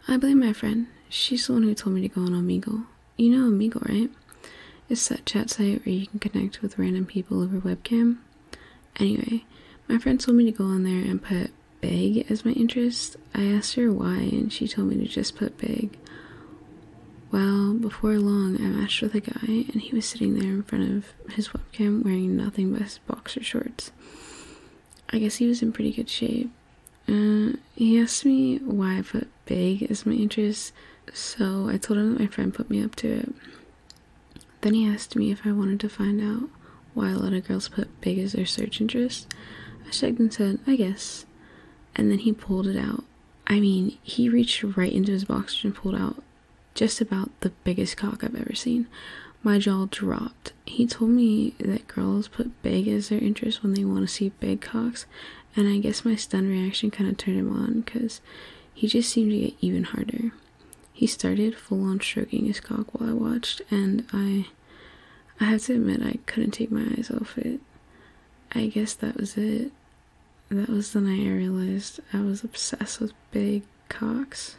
I blame my friend. She's the one who told me to go on Omegle. You know Omegle, right? It's that chat site where you can connect with random people over webcam. Anyway, my friend told me to go on there and put big as my interest. I asked her why, and she told me to just put big. Well, before long, I matched with a guy, and he was sitting there in front of his webcam wearing nothing but his boxer shorts. I guess he was in pretty good shape. He asked me why I put big as my interest, so I told him that my friend put me up to it. Then he asked me if I wanted to find out why a lot of girls put big as their search interest. I checked and said, I guess. And then he pulled it out. I mean, he reached right into his boxers and pulled out just about the biggest cock I've ever seen. My jaw dropped. He told me that girls put big as their interest when they want to see big cocks, and I guess my stunned reaction kind of turned him on, because he just seemed to get even harder. He started full-on stroking his cock while I watched, and I have to admit I couldn't take my eyes off it. I guess that was it. That was the night I realized I was obsessed with big cocks.